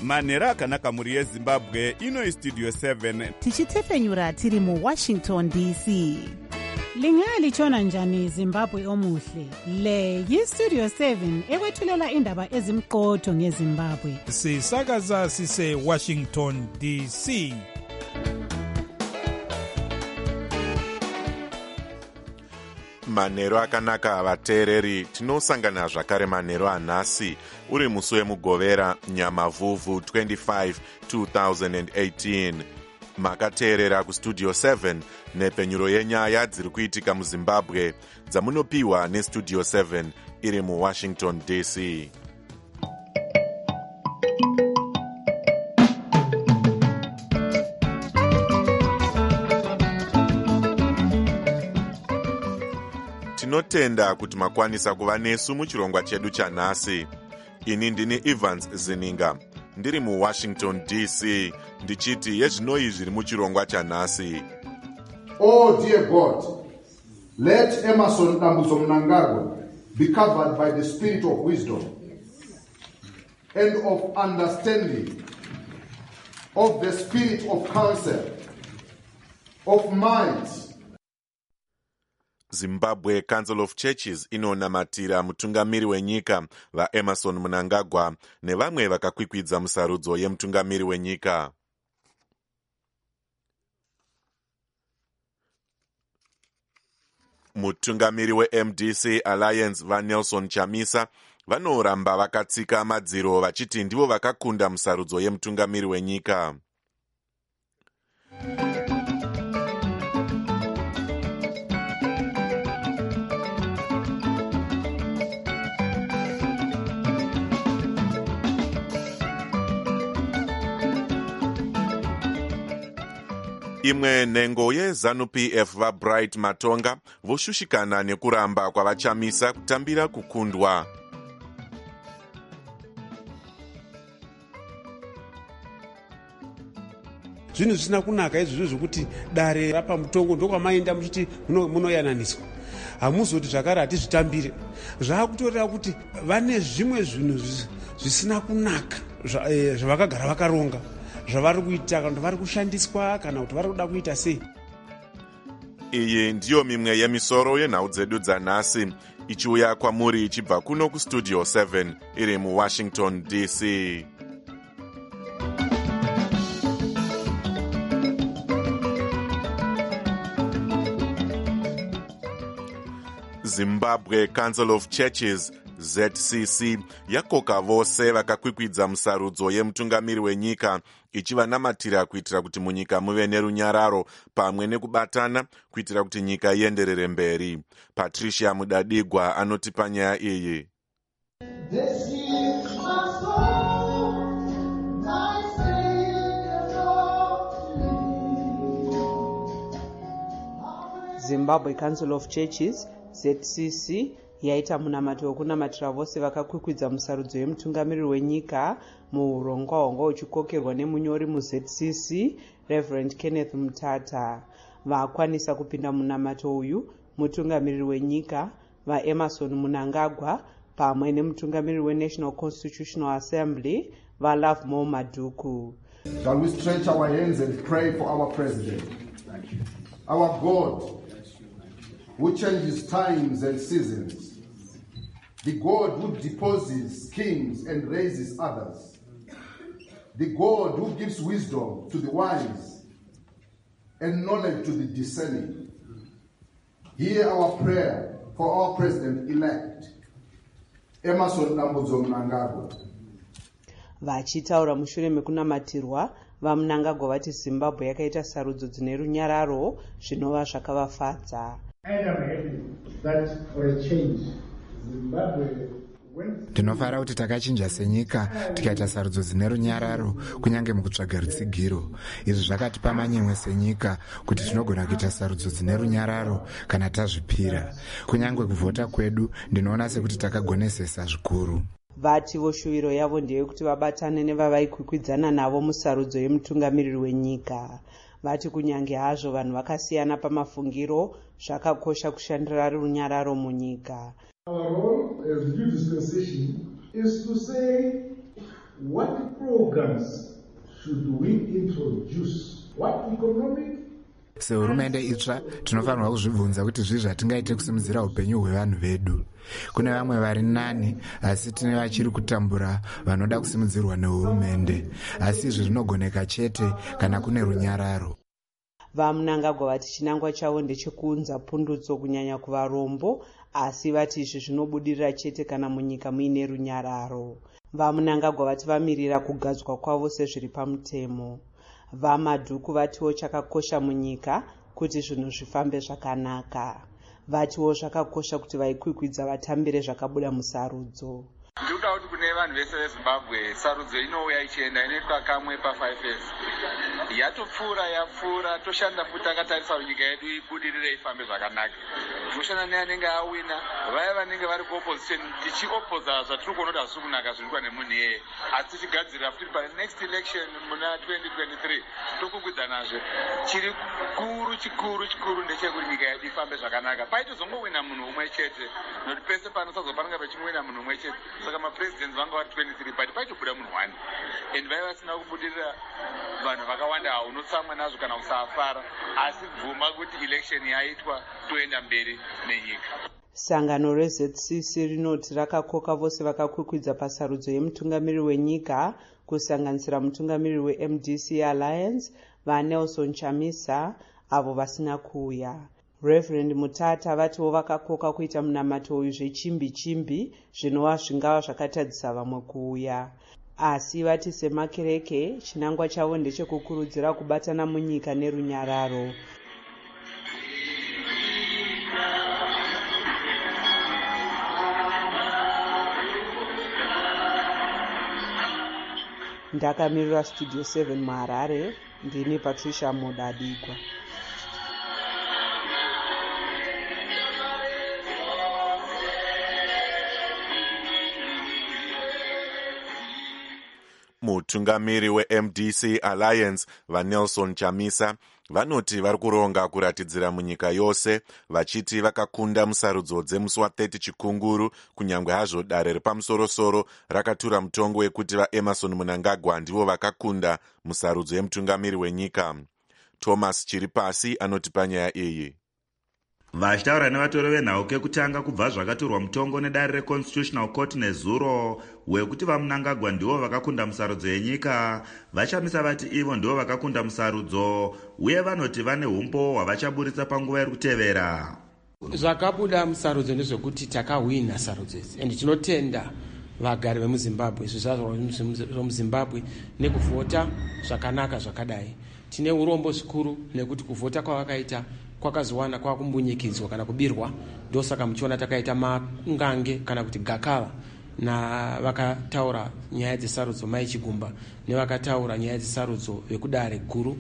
manhero akanaka mhuri yezimbabwe. Ino istudio 7 tichitefenyura tiri muWashington DC. Lingalitshona njani Zimbabwe omuhle? Le yistudio 7 ekwethulela indaba ezimqotho ngeZimbabwe. Sisakaza sise Washington DC. Manhero akanaka vateereri, tinosangana zvakare manhero anhasi uri musi wemugovera Nyamavhuvhu 25 2018. Makateerera kustudio 7 nepenyuro yenyaya dziri kuitika muZimbabwe dzamunopiwa nestudio 7 iri muWashington DC. Tinotenda kuti makwanisa kuva nesu muchirongwa chedu chanhasi. Ini ndini Evans Zininga, ndiri muWashington DC, ndichiti yezvinoi zviri muchirongwa chanhasi. Oh dear God, let Emmerson Dambudzo Mnangagwa be covered by the spirit of wisdom and of understanding, of the spirit of counsel, of might. Zimbabwe Council of Churches inonamatira mutungamiri wenyika vaEmmerson Mnangagwa nevamwe vakakwikwidza musarudzo yemutungamiri wenyika. Mutungamiri weMDC Alliance vaNelson Chamisa vanoramba vakatsika madziro vachiti ndivo vakakunda musarudzo yemutungamiri wenyika. Imwe nhengo yeZANU-PF vaBright Matonga voshushikana nekuramba kwavachamisa kutambira kukundwa. Zvinhu zvisina kunaka izvozvo zvokuti dare rapamutongo ndokwamaenda muchiti munoyananiswa. Hamuzoti zvakare hatizvitambire. Zvaakutoreva kuti vane zvimwe zvinhu zvisina kunaka zvavakagara vakaronga. Zvavari kuita kana vari kushandiswa kana kuti vari kuda kuita sei. Iyi ndiyo mimwe yemisoro yenhau dzedu dzanhasi ichiuya kwamuri ichibva kuno kustudio 7 iri muWashington DC. Zimbabwe Council of Churches ZCC yakoka vose vakakwikwidza musarudzo yemutungamiri wenyika ichivanamatira kuitira kuti munyika muve nerunyararo pamwe nekubatana kuitira kuti nyika ienderere mberi. Patricia Mudadigwa anotipa nyaya iyi. Zimbabwe Council of Churches ZCC yaita munamato wekunamatira vose vakakwikwidza musarudzo yemutungamiriri wenyika muurongwa uchikokerwa nemunyori muZCC Reverend Kenneth Mutata. Vakwanisa kupinda munamato uyu mutungamiriri wenyika vaEmmerson Mnangagwa pamwe nemutungamiriri weNational Constitutional Assembly vaLovemore Maduku. Shall we stretch our hands and pray for our president? Our God, who changes times and seasons, the God who deposes kings and raises others, the God who gives wisdom to the wise and knowledge to the discerning. Hear our prayer for our president-elect, Emmerson Dambudzo Mnangagwa. Vachitaura mushure mekunamatirwa, vaMnangagwa vati Zimbabwe yakaita sarudzo dzine runyararo zvinova zvakavafadza. Ndinofara kuti takachinja senyika tikaita sarudzo dzine runyararo kunyange mukutsvaga rutsigiro. Izvi zvakatipa manyemwe senyika kuti tinogona kuita sarudzo dzine runyararo kana tazvipira. Kunyange kuvhota kwedu ndinoona sekuti takagonesesa zvikuru. Vati voshuviro yavo ndeyekuti vabatane nevavaikwikwidzana navo musarudzo yemutungamiriri wenyika. Vati kunyange hazvo vanhu vakasiyana pamafungiro, zvakakosha kushandira runyararo munyika. Our role as new dispensation is to say what programs should we introduce? What economic? Sehurumende itsva tinofanirwa kuzvibvunza kuti zvii zvatingaite kusimudzira upenyu hwevanhu vedu. Kune vamwe vari nani asi tine vachiri kutambura vanoda kusimudzirwa nehurumende, asi izvi zvinogoneka chete kana kune runyararo. Vamunangagwa vati chinangwa chavo ndechekuunza pundutso kunyanya kuvarombo, asi vati izvi zvinobudirira chete kana munyika muine runyararo. Vamunangagwa vati vamirira kugadzwa kwavo sezviri pamutemo. Vamadhuku vatiwo chakakosha munyika kuti zvinhu zvifambe zvakanaka. Vatiwo zvakakosha kuti vaikwikwidza vatambire zvakabuda musarudzo. Ndikuda kuti kune vanhu vese veZimbabwe sarudzo inouya ichienda inoitwa kamwe pa5 years. Yapfuura toshanda futi takatarisa kuti nyika yedu ibudirire ifambe zvakanaka. Toshanda neanenge awina, vaya vanenge vari kuopposition tichiopposa zvatiri kuona kuti hazvisi kunaka zvinoitwa nemunhu iyeye, asi tichigadzirira futi pa next election muna 2023 tokukwidzaanazve. Chikuru ndechekuti nyika yedu ifambe zvakanaka. Paitozongowina munhu umwe chete, nokuti pese panosazo panenge pachingowina munhu umwe chete. Saka mapresidents vanga vari 23 but paitobuda munhu 1 and vaiva vasina kubudirira vanhu vakawanda unotsamwa nazvo kana kusafara, asi bvuma kuti election yaitwa toenda mberi nenyika. Sangano reZCC rinoti rakakoka vose vakakwikwidza pasarudzo yemutungamiriri wenyika kusanganisira mutungamiriri weMDC Alliance vaNelson Chamisa avo vasina kuuya. Reverend Mutata vatiwo vakakoka kuita munamato uyu zvechimbi zvinova zvingava zvakatadzisa vamwe kuuya. Asi vati semakereke chinangwa chavo ndechekukurudzira kubatana munyika nerunyararo. Ndakamirira Studio 7 muHarare, ndini Patricia Modadigwa. Mutungamiri weMDC Alliance vaNelson Chamisa vanoti vari kuronga kuratidzira munyika yose, vachiti vakakunda musarudzo dzemusi wa30 Chikunguru, kunyangwe hazvo dare repamusorosoro rakatura mutongo wekuti vaEmerson Mnangagwa ndivo vakakunda musarudzo yemutungamiri wenyika. Thomas Chiripasi anoti panyaya iyi. Vachitaura nevatori venhau kekutanga kubva zvakaturwa mutongo nedare reConstitutional Court nezuro wekuti vaMnangagwa ndivo vakakunda musarudzo yenyika, vachamisa vati ivo ndivo vakakunda musarudzo uye vanoti vane umpo hwavachaburitsa panguva iri kutevera. Zvakabuda musarudzo ndezvekuti takahwina sarudzo idzi and tinotenda vagari vemuZimbabwe zvizvarwa zvemuZimbabwe nekuvhota zvakanaka zvakadai. Tine urombo zvikuru nekuti kuvhota kwavakaita kwakazowana kwakumbunyikidzwa kana kubirwa, ndosaka muchiona takaita mangange kana kuti gakava na vakataura nyaya dzesarudzo Mai Chigumba nevakataura nyaya dzesarudzo vekudare guru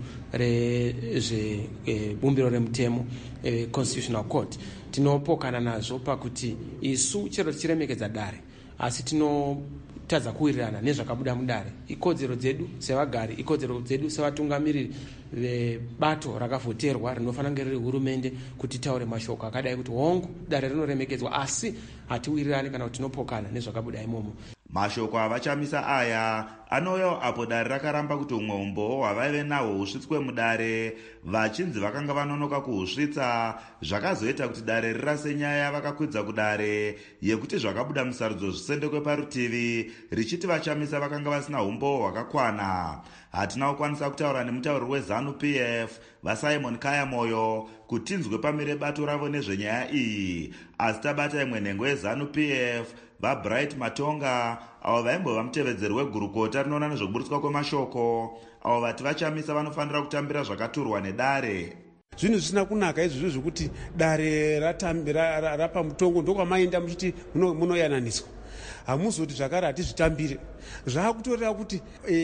rezvebumbiro remutemo Constitutional Court. Tinopokana nazvo pakuti isu chero tichiremekedza dare asi tinotadza kuwirirana nezvakabuda mudare. Ikodzero dzedu sevagari, ikodzero dzedu sevatungamiriri vebato rakavhoterwa rinofanira kunge riri hurumende kuti taure mashoko akadai kuti hongu dare rinoremekedzwa, asi hatiwirirani kana kuti tinopokana nezvakabuda imomo. Mashoko avachamisa aya anouya apo dare rakaramba kuti umwe umbo hwavaive nahwo husvitswe mudare, vachinzi vakanga vanonoka kuhusvitsa, zvakazoita kuti dare rirase nyaya yavakakwidza kudare yekuti zvakabuda musarudzo zvisendekwe parutivi, richiti vachamisa vakanga vasina umbo hwakakwana. Hatina kukwanisa kutaura nemutauriri weZANU PF vaSimon Kayamoyo kuti tinzwe pamire bato ravo nezvenyaya iyi, asi tabata imwe nhengo yeZANU PF vaBright Matonga avo vaimbova mutevedzeri wegurukota rinoona nezvekuburitswa kwemashoko, avo vati vachamisa vanofanira kutambira zvakaturwa nedare. Zvinhu zvisina kunaka izvi zvokuti dare rapa mutongo ndokwamaenda muchiti munoyananiswa. Hamuzoti zvakare hatizvitambire. Zvaakutorera kuti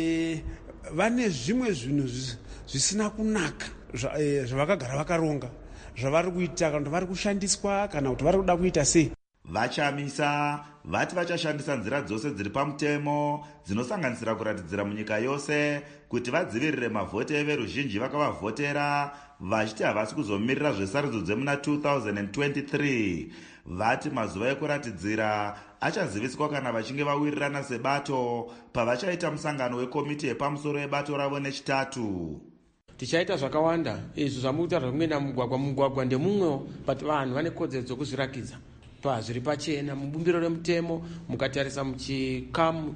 vane zvimwe zvinhu zvisina kunaka zvavakagara vakaronga zvavari kuita kana kuti vari kushandiswa kana kuti vari kuda kuita sei. vachamisa vati vachashandisa nzira dzose dziri pamutemo dzinosanganisira kuratidzira munyika yose kuti vadzivirire mavhoti everuzhinji vakavavhotera vachiti havasi kuzomirira zvesarudzo dzemuna 2023. vati mazuva ekuratidzira achaziviswa kana vachinge vawirirana sebato pavachaita musangano wekomiti yepamusoro yebato ravo nechitatu. tichaita zvakawanda izvo zvamukutaura zvekuenda mugwagwa ndemumwewo but vanhu vane kodzero dzokuzvirakidza zviri pachena mubumbiro remutemo. mukatarisa muchikamu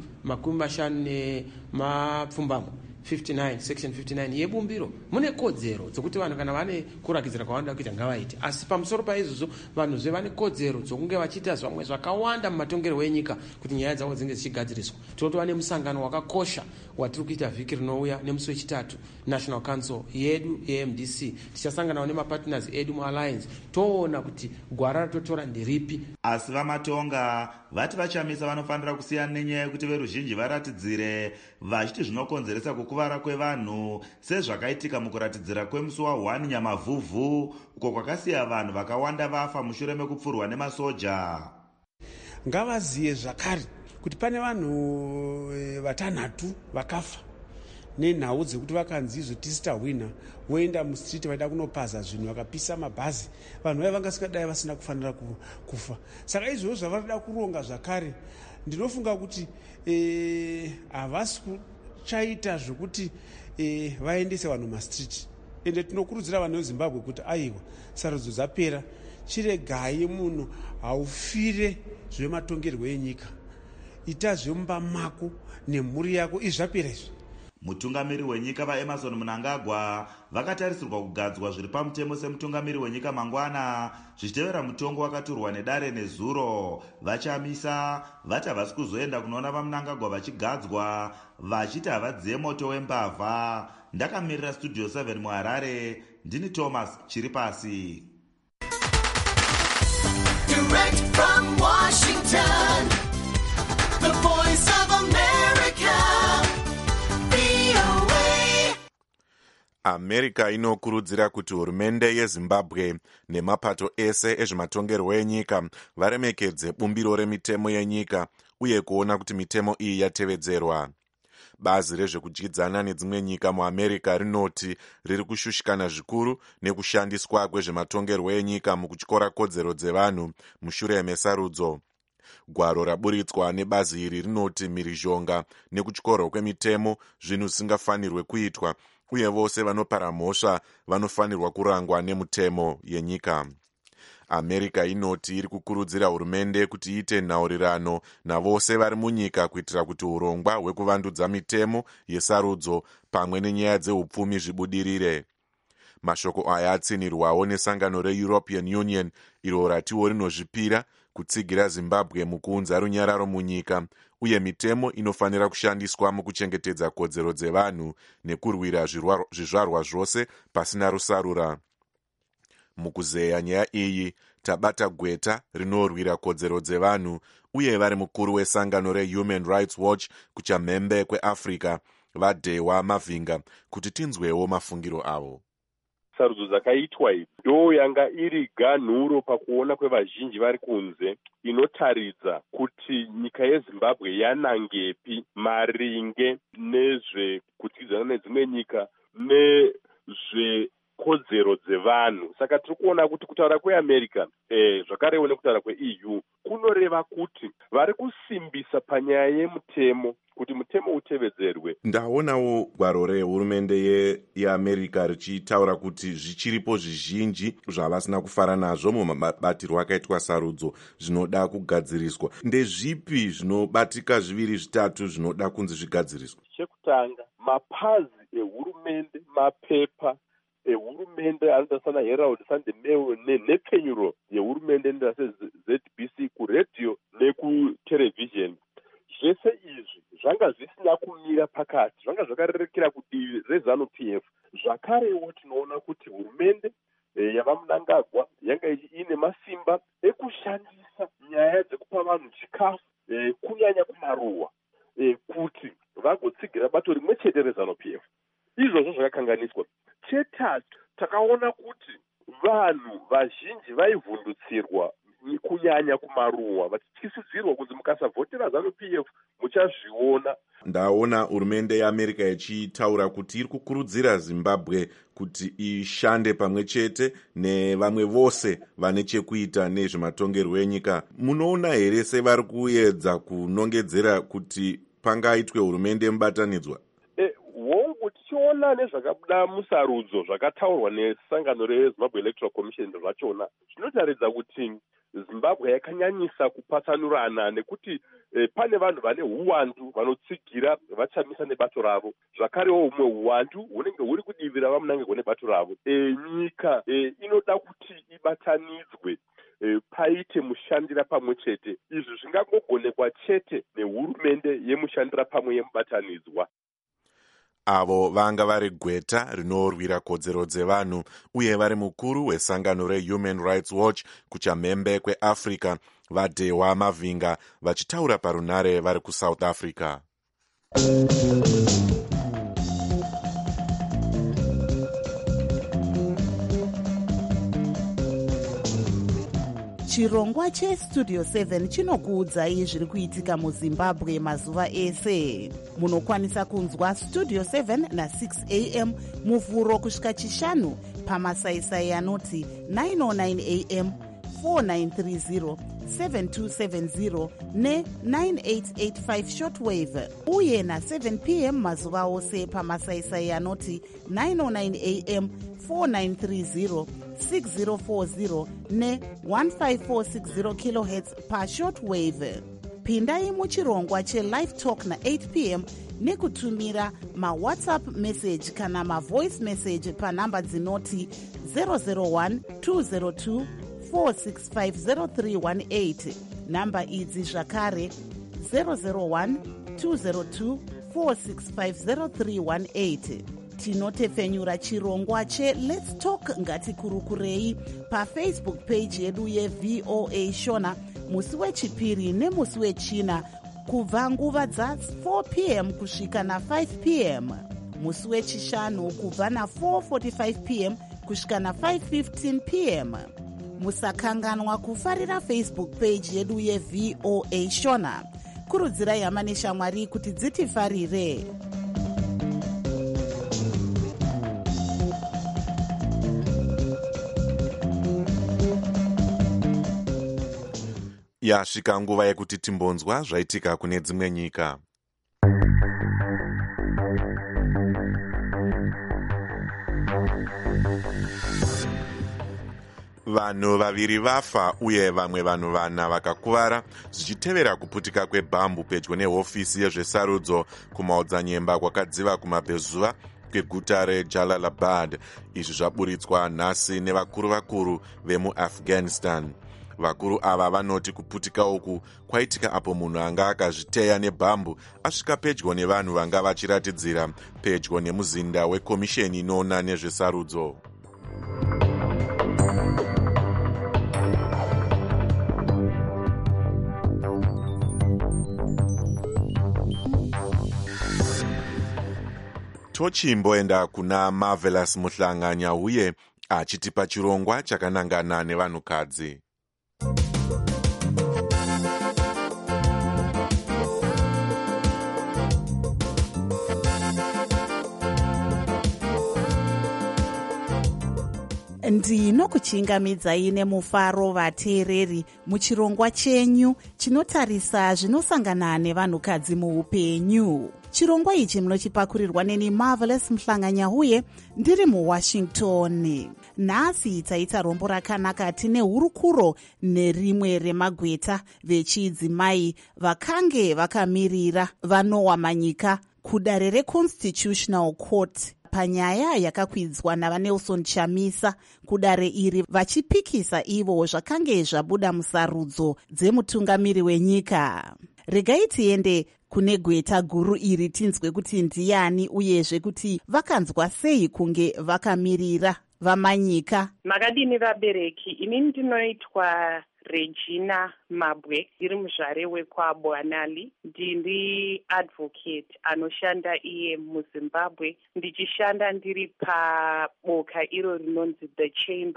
50 nemapfumbamo 59 section 59 yebumbiro mune kodzero dzokuti vanhu kana vane kurakidzira kwavanoda kuita ngavaite, asi pamusoro paizvozvo vanhu vane kodzero dzokunge vachiita zvamwe zvakawanda mumatongerwo enyika kuti nyaya dzavo dzinge dzichigadziriswa. tinotova nemusangano wakakosha watiri kuita vhiki rinouya nemusi wechitatu national council yedu yeMDC. tichasanganawo nemapartners edu mualliance toona kuti gwara ratotora nderipi. asi vamatonga vati vachamisa vanofanira kusiyana nenyaya yekuti veruzhinji varatidzire vachiti zvinokonzeresa kukuvara kwevanhu sezvakaitika mukuratidzira kwemusi wa1 Nyamavhuvhu uko kwakasiya vanhu vakawanda vafa mushure mekupfurwa nemasoja. ngavaziye zvakare kuti pane vanhu vatanhatu vakafa nenhau dzekuti vakanzi izvo tisita hwina woenda mustriti vaida kunopaza zvinhu vakapisa mabhazi. vanhu vaya vangasikadai vasina kufanira kufa. saka izvozvo zvavanoda kuronga zvakare ndinofunga kuti havasi kuchaita zvokuti vaendese vanhu mastriti. ende tinokurudzira vanhu vezimbabwe kuti aiwa sarudzo dzapera, chiregai munhu haufire zvematongerwo enyika, ita zvemumba mako nemhuri yako. izvi zvapera izvi. mutungamiri wenyika vaEmmerson Mnangagwa vakatarisirwa kugadzwa zviri pamutemo semutungamiri wenyika mangwana zvichitevera mutongo wakaturwa nedare nezuro. vachamisa vati havasi kuzoenda kunoona vaMnangagwa vachigadzwa vachiti havadziye moto wembavha. ndakamirira studio 7 muHarare, ndini Thomas Chiripasi. Direct from Washington, the voice of America, VOA. America inokurudzira kuti hurumende yeZimbabwe nemapato ese ezvematongerwo enyika varemekedze bumbiro remitemo yenyika uye kuona kuti mitemo iyi yatevedzerwa. bazi rezvekudyidzana nedzimwe nyika muAmerica rinoti riri kushushikana zvikuru nekushandiswa kwezvematongerwo enyika mukutyora kodzero dzevanhu mushure mesarudzo. gwaro raburitswa nebazi iri rinoti mhirizhonga nekutyorwa kwemitemo zvinhu zvisingafanirwe kuitwa uye vose vanopara mhosva vanofanirwa kurangwa nemutemo yenyika. America inoti iri kukurudzira hurumende kuti iite nhaurirano navose vari munyika kuitira kuti urongwa hwekuvandudza mitemo yesarudzo pamwe nenyaya dzeupfumi zvibudirire. mashoko aya atsinirwawo nesangano reEuropean Union iro ratiwo rinozvipira kutsigira Zimbabwe mukuunza runyararo munyika uye mitemo inofanira kushandiswa mukuchengetedza kodzero dzevanhu nekurwira zvizvarwa zvose pasina rusarura. mukuzeya nyaya iyi tabata gweta rinorwira kodzero dzevanhu uye vari mukuru wesangano reHuman Rights Watch kuchamhembe kweAfrica vaDhewa Mavhinga kuti tinzwewo mafungiro avo. sarudzo dzakaitwa idzi ndo yanga iri ganhuro pakuona kwevazhinji vari kunze inotaridza kuti nyika yeZimbabwe yanangepi maringe nezvekudyidzana nedzimwe nyika nezvekodzero dzevanhu. saka tiri kuona kuti kutaura kweAmerica zvakarewo nekutaura kweEU kunoreva kuti vari kusimbisa panyaya yemutemo kuti mutemo utevedzerwe. ndaonawo gwaro rehurumende yeAmerica richitaura kuti zvichiripo zvizhinji zvavasina kufara nazvo mumabatirwo akaitwa sarudzo zvinoda kugadziriswa. ndezvipi zvinobatika zviviri zvitatu zvinoda kunzi zvigadziriswa? chekutanga, mapazi ehurumende, mapepa ehurumende anoita sana Herald Sunday Mail nepfenyuro yehurumende inoita seZBC kuredhiyo nekuterevhizheni. zvese izvi zvanga zvisina kumira pakati, zvanga zvakarerekera kudivi reZANU-PF. zvakarewo tinoona kuti hurumende yavaMnangagwa yanga ine masimba ekushandisa nyaya dzekupa vanhu chikafu kunyanya kumaruwa kuti vagotsigira bato rimwe chete reZANU-PF. izvozvo zvakakanganiswa. chetatu, takaona kuti vanhu vazhinji vaivhundutsirwa kunyanya kumaruwa vachityisidzirwa kunzi mukasavhotera ZANU-PF muchazviona. Ndaona hurumende yeAmerica ichitaura kuti iri kukurudzira Zimbabwe kuti ishande pamwe chete nevamwe vose vane chekuita nezvematongerwo enyika. Munoona here sevari kuedza kunongedzera kuti pangaitwe hurumende mubatanidzwa? Hongu tichiona nezvakabuda musarudzo zvakataurwa nesangano reZimbabwe Electoral Commission zvachona zvinotaridza kuti Zimbabwe yakanyanyisa kupatsanurana nekuti pane vanhu vane uwandu vanotsigira vachamisa nebato ravo, zvakarewo humwe uwandu hunenge huri kudivira vamunangagwa nebato ravo. Nyika inoda kuti ibatanidzwe, paite mushandira pamwe chete. Izvi zvingangogonekwa chete nehurumende yemushandira pamwe yemubatanidzwa. Avo vanga vari gweta rinorwira kodzero dzevanhu uye vari mukuru wesangano reHuman Rights Watch kuchamhembe kweAfrica, Vadehwa Mavinga, vachitaura parunare vari kuSouth Africa. chirongwa chestudio 7 chinokuudzai zviri kuitika muzimbabwe mazuva ese. Munokwanisa kunzwa studio 7 na6 am muvhuro kusvika chishanu pamasaisai anoti 909 am, 4930, 7270 ne9885 shortwave, uye na7 pm mazuva ose pamasaisai anoti 909 am, 4930, 6040 ne1540 kHz pashortwave. Pindai muchirongwa chelive talk na8 pm nekutumira mawhatsapp message kana mavoice message panhamba dzinoti 001 202 4650318. Namba idzi zvakare 001 202 4650318. Tinotefenyura chirongwa cheLet's Talk ngatikurukurei pafacebook page yedu yeVOA Shona musi wechipiri nemusi wechina kubva nguva dza4 pm kusvika na5 pm, musi wechishanu kubva na4:45 pm kusvika na5:15 pm. Musakanganwa kufarira Facebook page yedu yeVOA Shona. Kurudzirai hama neshamwari kuti dzitifarire. Yasvika nguva yekuti timbonzwa zvaitika kune dzimwe nyika. Vanhu vaviri vafa uye vamwe vanhu vana vakakuvara zvichitevera kuputika kwebhambu pedyo nehofisi yezvesarudzo kumaodzanyemba kwakadziva kumabvezuva kweguta reJalalabad. Izvi zvaburitswa nhasi nevakuru vemuAfghanistan. Vakuru ava vanoti kuputika uku kwaitika apo munhu anga akazviteya nebhambu asvika pedyo nevanhu vanga vachiratidzira pedyo nemuzinda wekomisheni inoona nezvesarudzo. Tochimboenda kuna Marvelous Muhlanganya uye achitipa chirongwa chakanangana nevanhukadzi. Ndinokuchingamidzai nemufaro vateereri muchirongwa chenyu chinotarisa zvinosangana nevanhukadzi muupenyu. Chirongwa ichi munochipakurirwa neni Marvelous Muhlanganya uye ndiri muWashington. Nhasi taita rombo rakanaka tine hurukuro nerimwe remagweta vechidzimai vakange vakamirira vanowa manyika kudare reConstitutional Court panyaya yakakwidzwa navaNelson Chamisa. Kudare iri vachipikisa ivo zvakange zvabuda musarudzo dzemutungamiri wenyika. Regai tiende kune gweta guru iri tinzwe kuti ndiani uyezve kuti vakanzwa sei kunge vakamirira vamanyika. Makadini vabereki, ini ndinoitwa Regina Mabwe, ndiri muzvare wekwabwanali. Ndiri advocate anoshanda iye muZimbabwe, ndichishanda ndiri paboka iro rinonzi The Chambers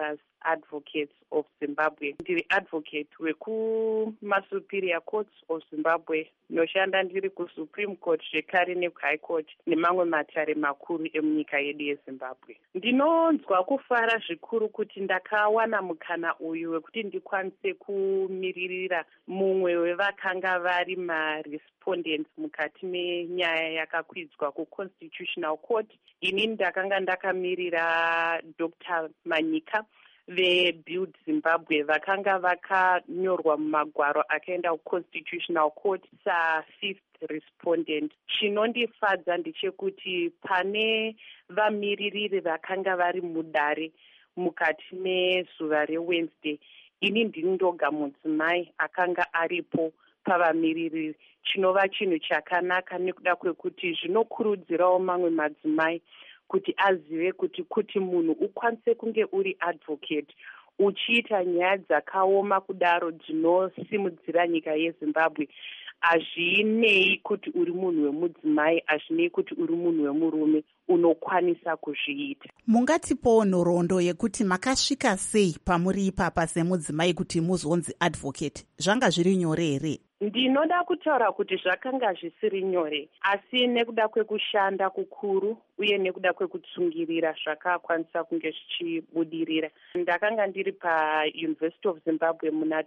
Advocates of Zimbabwe. Ndiri advocate wekumasuperior courts of Zimbabwe, noshanda ndiri kusupreme court zvekare nekuhigh court nemamwe matare makuru emunyika yedu yezimbabwe. Ndinonzwa kufara zvikuru kuti ndakawana mukana uyu wekuti ndikwanise kumiririra mumwe wevakanga vari marespondents mukati menyaya yakakwidzwa kuconstitutional court. Inini ndakanga ndakamirira Dr. Manyika veBuild Zimbabwe vakanga vakanyorwa mumagwaro akaenda kuconstitutional court sa5th respondent. Chinondifadza ndechekuti pane vamiririri vakanga vari mudare mukati mezuva reWednesday, ini ndini ndoga mudzimai akanga aripo pavamiririri, chinova chinhu chakanaka nekuda kwekuti zvinokurudzirawo mamwe madzimai kuti azive kuti munhu ukwanise kunge uri advocate uchiita nyaya dzakaoma kudaro dzinosimudzira nyika yeZimbabwe. Hazvinei kuti uri munhu wemudzimai, hazvinei kuti uri munhu wemurume, unokwanisa kuzviita. Mungatipowo nhoroondo yekuti makasvika sei pamuri ipapa semudzimai kuti muzonzi advocate? Zvanga zviri nyore here? Ndinoda kutaura kuti zvakanga zvisiri nyore, asi nekuda kwekushanda kukuru uye nekuda kwekutsungirira zvakakwanisa kunge zvichibudirira. Ndakanga ndiri paUniversity of Zimbabwe muna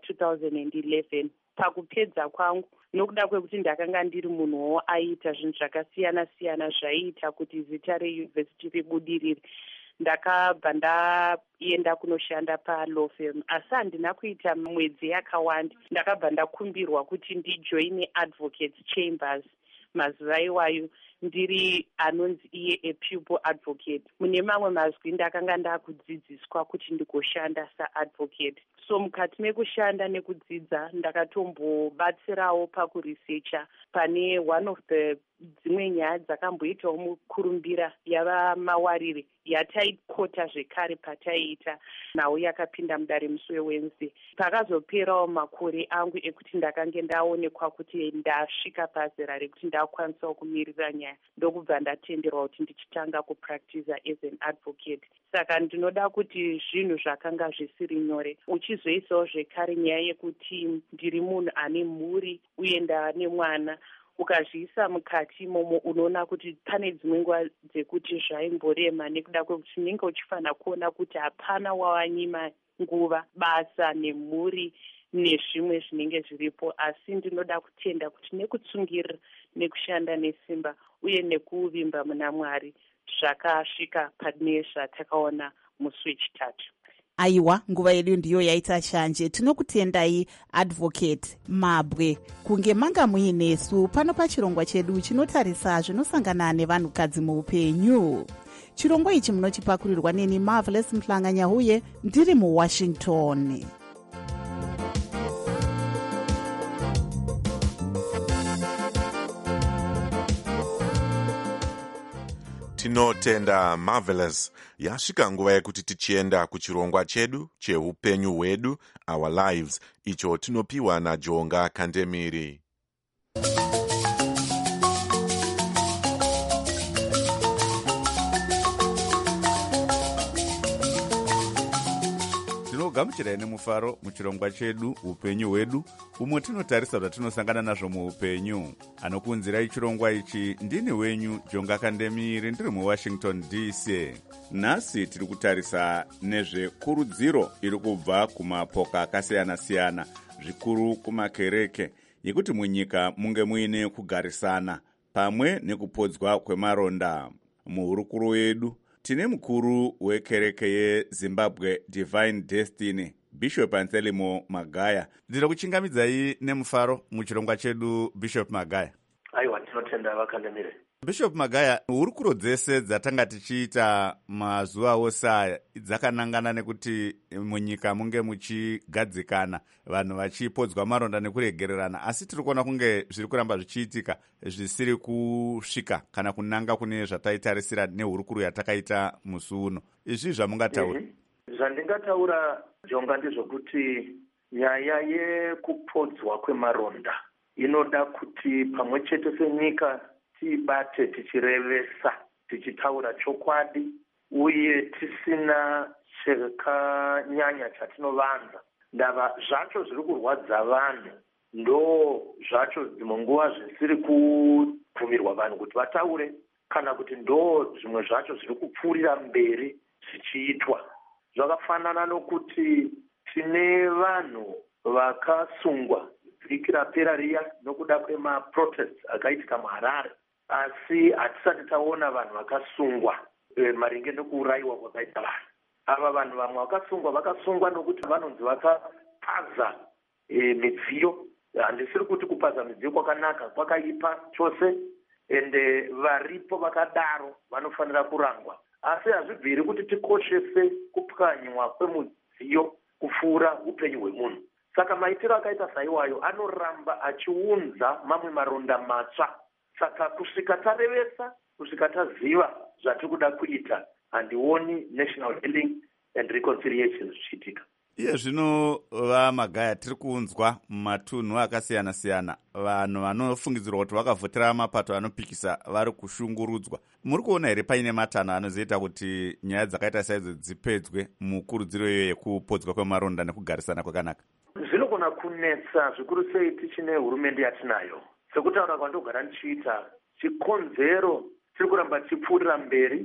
2011. Pakupedza kwangu, nokuda kwekuti ndakanga ndiri munhuwo aiita zvinhu zvakasiyana-siyana zvaiita kuti zita reuniversity ribudirire, ndakabva ndaenda kunoshanda palaw firm, asi handina kuita mwedzi yakawanda ndakabva ndakumbirwa kuti ndijoine advocates chambers. Mazuva iwayo ndiri anonzi iye apupil advocate. Mune mamwe mazwi ndakanga ndakudzidziswa kuti ndigoshanda saadvocate. So mukati mekushanda nekudzidza ndakatombobatsirawo pakuresearcha pane one of the dzimwe nyaya dzakamboitawo mukurumbira yava mawarire yataikota zvekare pataiita nawo yakapinda mudare musi weWednesday. Pakazoperawo makore angu ekuti ndakange ndaonekwa kuti ndasvika pazera rekuti ndakwanisawo kumirira nyaya, ndokubva ndatenderwa kuti ndichitanga kupractice as an advocate. Saka ndinoda kuti zvinhu zvakanga zvisiri nyore, uchizoisawo zvekare nyaya yekuti ndiri munhu ane mhuri uye ndane mwana. Ukazviisa mukati imomo unoona kuti pane dzimwe nguva dzekuti zvaimborema nekuda kwekuti unenge uchifanira kuona kuti hapana wawanyima nguva basa nemhuri nezvimwe zvinenge zviripo. Asi ndinoda kutenda kuti nekutsungirira nekushanda nesimba uye nekuvimba muna Mwari zvakasvika pane zvatakaona musi wechitatu. Aiwa, nguva yedu ndiyo yaita shanje. Tinokutendai advocate Mabwe kunge manga muinesu pano pachirongwa chedu chinotarisa zvinosangana nevanhukadzi muupenyu. Chirongwa ichi munochipakurirwa neni Marvelous Mhlanga-Nyahuye ndiri muWashington. Tinotenda Marvelous. Yasvika nguva yekuti tichienda kuchirongwa chedu cheupenyu hwedu, our lives, icho tinopiwa naJonga Kandemiri. Tinogamuchirai nemufaro muchirongwa chedu upenyu hwedu, umwe tinotarisa zvatinosangana nazvo muupenyu. Anokunzirai chirongwa ichi ndini wenyu Jonga Kandemiri, ndiri muWashington DC. Nhasi tiri kutarisa nezvekurudziro iri kubva kumapoka akasiyana-siyana, zvikuru kumakereke, yekuti munyika munge muine kugarisana pamwe nekupodzwa kwemaronda. Muhurukuru wedu tine mukuru wekereke yeZimbabwe Divine Destiny, Bishop Anselmo Magaya. Ndira kuchingamidzai nemufaro muchirongwa chedu, Bishop Magaya. Aiwa, tinotenda vakandemire. Bishop Magaya, hurukuro dzese dzatanga tichiita mazuva ose aya dzakanangana nekuti munyika munge muchigadzikana, vanhu vachipodzwa maronda nekuregererana, asi tiri kuona kunge zviri kuramba zvichiitika zvisiri kusvika kana kunanga kune zvataitarisira nehurukuro yatakaita musi uno. Izvi zvamungataura? Zvandingataura, Jonga, ndezvokuti nyaya yekupodzwa kwemaronda inoda kuti pamwe chete senyika tibate tichirevesa, tichitaura chokwadi, uye tisina chakanyanya chatinovanza ndava zvacho zviri kurwadza vanhu ndo zvacho dzimwe nguva zvisiri kubvumirwa vanhu kuti vataure kana kuti ndo zvimwe zvacho zviri kupfuurira mberi zvichiitwa. Zvakafanana nokuti tine vanhu vakasungwa vhiki rapera riya nokuda kwemaprotests akaitika muHarare, asi hatisati taona vanhu vakasungwa maringe nokuurayiwa kwakaita vanhu ava. Vanhu vamwe vakasungwa nokuti vanonzi vakapaza midziyo. Handisiri kuti kupaza midziyo kwakanaka, kwakaipa chose, ende varipo vakadaro vanofanira kurangwa. Asi hazvibviri kuti tikoshese kupwanywa kwemudziyo kupfuura upenyu hwemunhu. Saka maitiro akaita saiwayo anoramba achiunza mamwe maronda matsva. Saka kusvika tarevesa, kusvika taziva zvatiri kuda kuita, handioni National Healing and Reconciliation zvichiitika. Iye zvino vaMagaya, tiri kuunzwa mumatunhu akasiyana-siyana vanhu vanofungidzirwa kuti vakavhotera mapato anopikisa vari kushungurudzwa. Muri kuona here paine matanho anozoita kuti nyaya dzakaita saidzo dzipedzwe mukurudziro iyo yekupodzwa kwemaronda nekugarisana kwakanaka? Zvinogona kunetsa zvikuru sei tichine hurumende yatinayo. Sekutaura kwandogara ndichiita, chikonzero tiri kuramba tichipfuurira mberi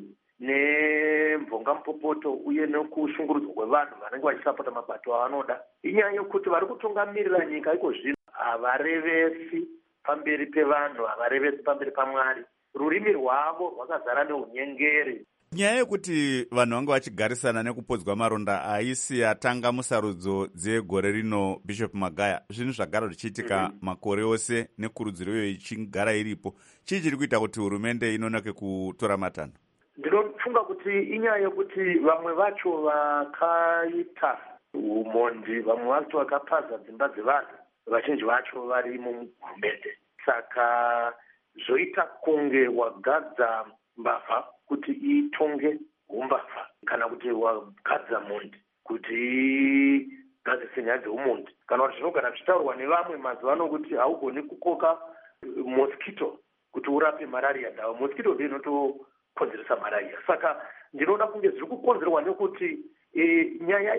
nemvonga mupopoto uye nekushungurudzwa kwevanhu vanenge vachisapota mabato avanoda inyaya yekuti vari kutungamirira nyika iko zvino havarevesi pamberi pevanhu, havarevesi pamberi paMwari. Rurimi rwavo rwakazara neunyengeri. Nyaya yekuti vanhu vanga vachigarisana nekupodzwa maronda haisi yatanga musarudzo dzegore rino, Bishop Magaya, zvinhu zvagara zvichiitika makore ose nekurudziro iyoyo ichigara iripo. Chii chiri kuita kuti hurumende inonoke kutora matanho? Ndinofunga kuti inyaya yekuti vamwe vacho vakaita umhondi, vamwe vacho vakapaza dzimba dzevanhu, vazhinji vacho vari muhurumende. Saka zvoita kunge wagadza mbavha kuti itonge umbavha, kana kuti wagadza mhondi kuti igadzise nyaya dzeumhondi. Kana kuti zvinogara zvichitaurwa nevamwe mazuva ano kuti haugoni kukoka mosquito kuti urape malaria, ndawa mosquito ndiyo inotokonzeresa malaria. Saka ndinoda kunge zviri kukonzerwa nekuti nyaya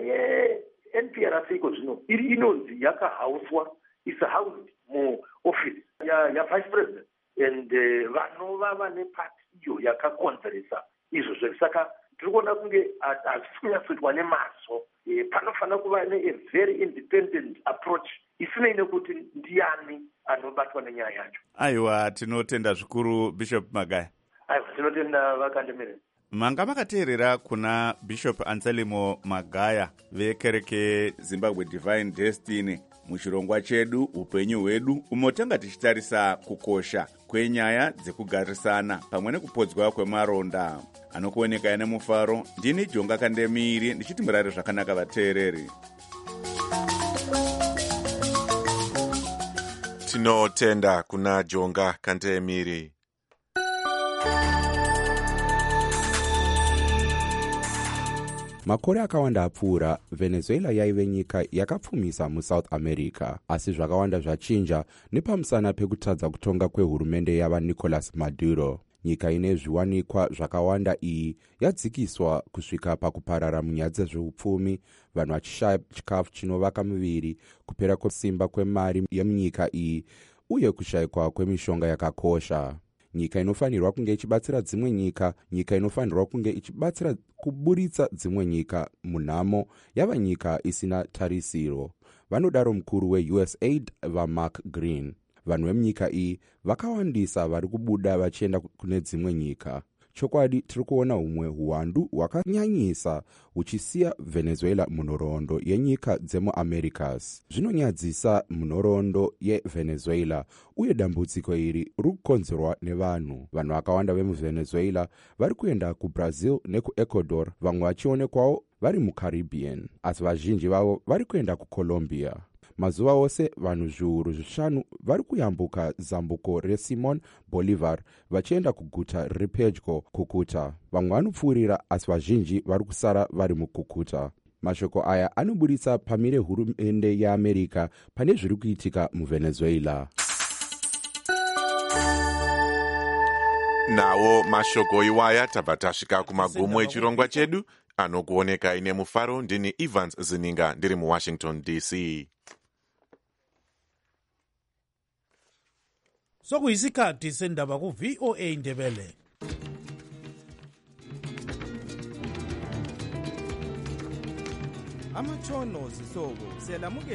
yeNPRC iko zvino iri inonzi yakahauswa, isahoused muoffice yavice president, and vanova vane pati iyo yakakonzeresa izvozvo. Saka tiri kuona kunge hazvisi kunyatsoitwa nemazvo. Panofanira kuva a very independent approach isinei nekuti ndiani anobatwa nenyaya yacho. Aiwa, tinotenda zvikuru Bishop Magaya. Aiwa, tinotenda vakandemirira. Manga makateerera kuna Bishop Anselmo Magaya vekereke Zimbabwe Divine Destiny muchirongwa chedu upenyu hwedu, umotenga tichitarisa kukosha kwenyaya dzekugarisana pamwe nekupodzwa kwemaronda. Anokuoneka nemufaro, ndini Jonga Kandemiri ndichiti murare zvakanaka vateereri. Tinotenda kuna Jonga Kandemiri. Makore akawanda apfuura, Venezuela yaive nyika yakapfumisa muSouth America, asi zvakawanda zvachinja nepamusana pekutadza kutonga kwehurumende yavaNicolas Maduro. Nyika ine zviwanikwa zvakawanda iyi yadzikiswa kusvika pakuparara munyaya dzezveupfumi, vanhu vachishaya chikafu chinovaka muviri, kupera kwesimba kwemari yemunyika iyi uye kushayikwa kwemishonga yakakosha. Nyika inofanirwa kunge ichibatsira dzimwe nyika, nyika inofanirwa kunge ichibatsira kuburitsa dzimwe nyika munhamo yava nyika isina tarisiro. Vanodaro mukuru weUSAID vaMark Green. Vanhu vemunyika iyi vakawandisa vari kubuda vachienda kune dzimwe nyika. Chokwadi tiri kuona humwe huwandu hwakanyanyisa huchisiya Venezuela munhoroondo yenyika dzemuAmericas. Zvinonyadzisa munhoroondo yeVenezuela uye dambudziko iri riri kukonzerwa nevanhu. Vanhu vakawanda vemuVenezuela vari kuenda kuBrazil nekuEcuador, vamwe vachionekwawo vari muCaribbean, asi vazhinji vavo vari kuenda kuColombia. Mazuva ose vanhu zviuru 5 vari kuyambuka zambuko reSimon Bolivar vachienda kuguta riri pedyo Cucuta. Vamwe vanopfuurira asi vazhinji vari kusara vari muCucuta. Mashoko aya anoburitsa pamire hurumende yeAmerica pane zviri kuitika muVenezuela. Nawo mashoko iwaya tabva tasvika kumagumo echirongwa chedu. anokuonekai nemufaro ndini Evans Zininga ndiri muWashington DC. sokuyisikhathi sendaba ku-VOA Ndebele. Amatshono zihlobo siyalamuke